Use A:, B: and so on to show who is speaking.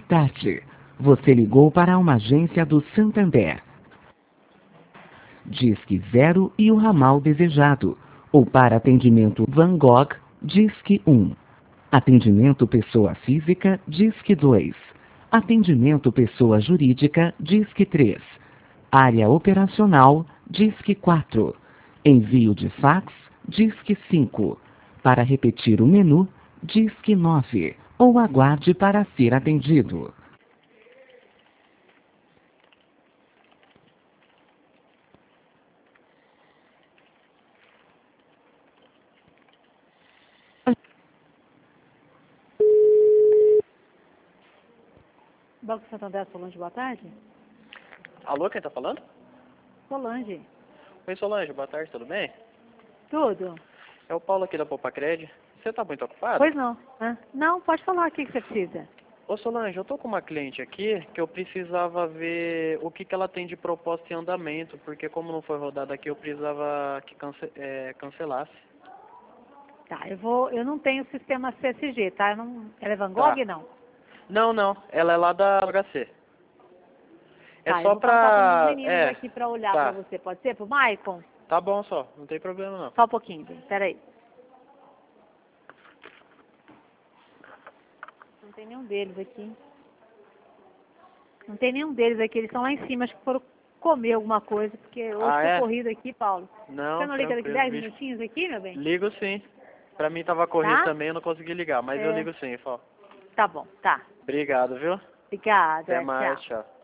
A: tarde. Você ligou para uma agência do Santander. Disque 0 e o ramal desejado. Ou para atendimento Van Gogh, Disque 1. Atendimento pessoa física, Disque 2. Atendimento pessoa jurídica, Disque 3. Área operacional, Disque 4. Envio de fax, Disque 5. Para repetir o menu, Disque 9. Ou aguarde para ser atendido.
B: Banco Santander, Solange, boa tarde.
C: Alô, quem tá falando?
B: Solange.
C: Oi, Solange, boa tarde, tudo bem?
B: Tudo?
C: É o Paulo aqui da Popacred. Você tá muito ocupado?
B: Pois não. Hã? Não, pode falar o que você precisa.
C: Ô, Solange, eu tô com uma cliente aqui que eu precisava ver o que ela tem de proposta em andamento, porque como não foi rodada aqui, eu precisava que cancelasse.
B: Tá, eu não tenho sistema CSG, tá? Ela é Van Gogh,
C: Tá.
B: não?
C: Não, ela é lá da HC. É
B: Tá, eu
C: só
B: vou passar para uns
C: pra...
B: meninos aqui para olhar
C: tá.
B: para você. Pode ser? Pro Maicon?
C: Tá bom só, não tem problema não.
B: Só um pouquinho, bem. Peraí. Não tem nenhum deles aqui. Não tem nenhum deles aqui. Eles estão lá em cima. Acho que foram comer alguma coisa. Porque hoje tô corrido aqui, Paulo.
C: Não,
B: Você não liga daqui
C: tranquilo,
B: 10 minutinhos aqui, meu bem?
C: Ligo sim. Pra mim tava corrido
B: Tá?
C: também, eu não consegui ligar, mas eu ligo sim, Fó.
B: Tá bom, tá.
C: Obrigado, viu?
B: Obrigada.
C: Até mais,
B: Tchau.
C: tchau.